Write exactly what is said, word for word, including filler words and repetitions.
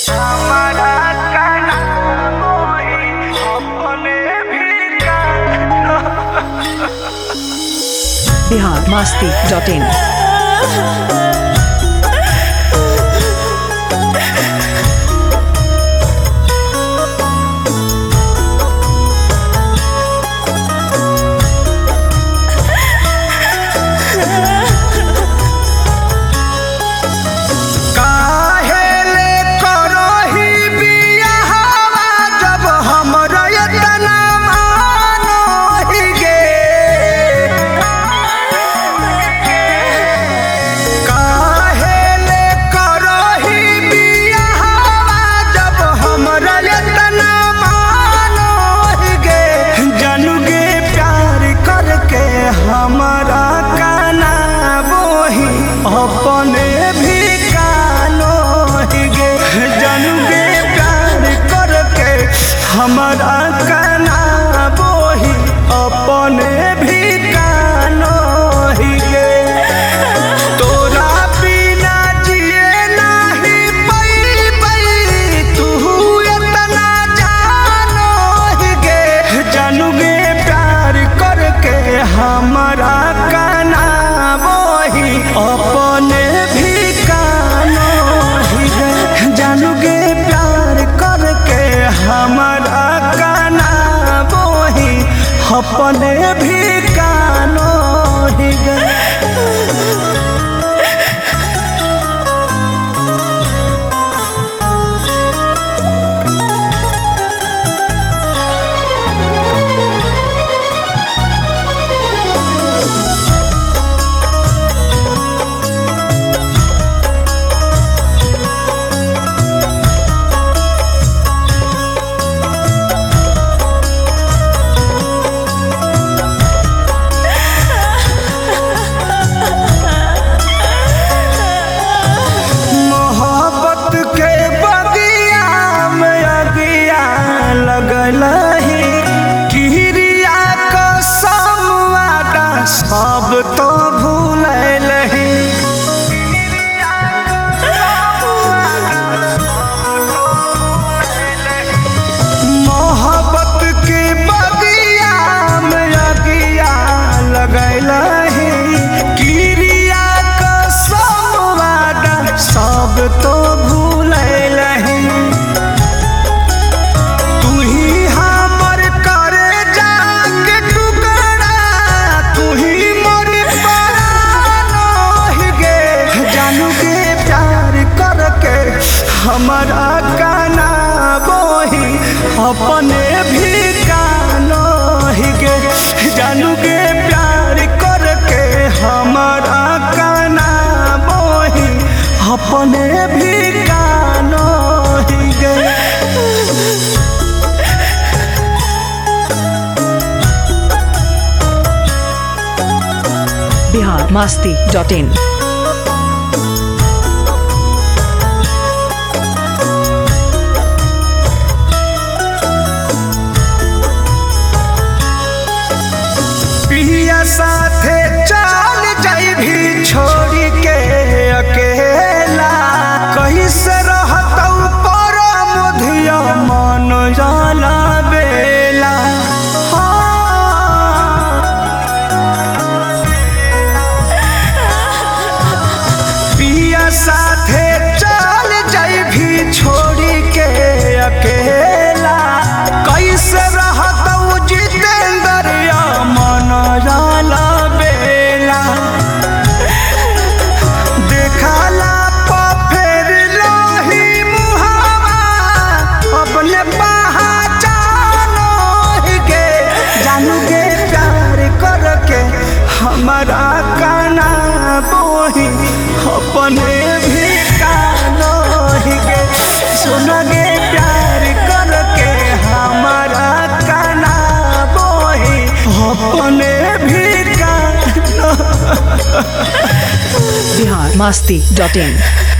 Bihar Masti dot इन। हमारा काना बोही अपने भी कानो ही गे तोरा बिना जिए नाही पई पई तू इतना जानो ही गे जानू गे प्यार करके हमारा काना बोही अपने भी कानो ही गे जानू गे प्यार करके हमारा अपने भी कानो ही गए। सब तो भूल मोहब्बत के बगिया में अगिया लगल किरिया कसम वादा सब तो भूल हमारा काना बोही अपने भी कानो ही गे जानू गे प्यार करके हमारा काना बोही अपने भी कानो ही गे। Bihar Masti dot in. साथे चल जाई भी छोड़ी के अकेला कहीं से रहता पर मुधिया मन जाला बेला पिया साथे चल जाई भी छोड़ी के अकेला कैसे रहता जितेंद्र मन जाला बेला देखला फेर लोही मुहावा अपने पहचानो ही गे जानू गे प्यार करके हमारा काना बोही अपने भी कानो ही गे सुन गे प्यार करके हमारा काना बोही अपने भी कानो। बिहार मस्ती डॉट इन।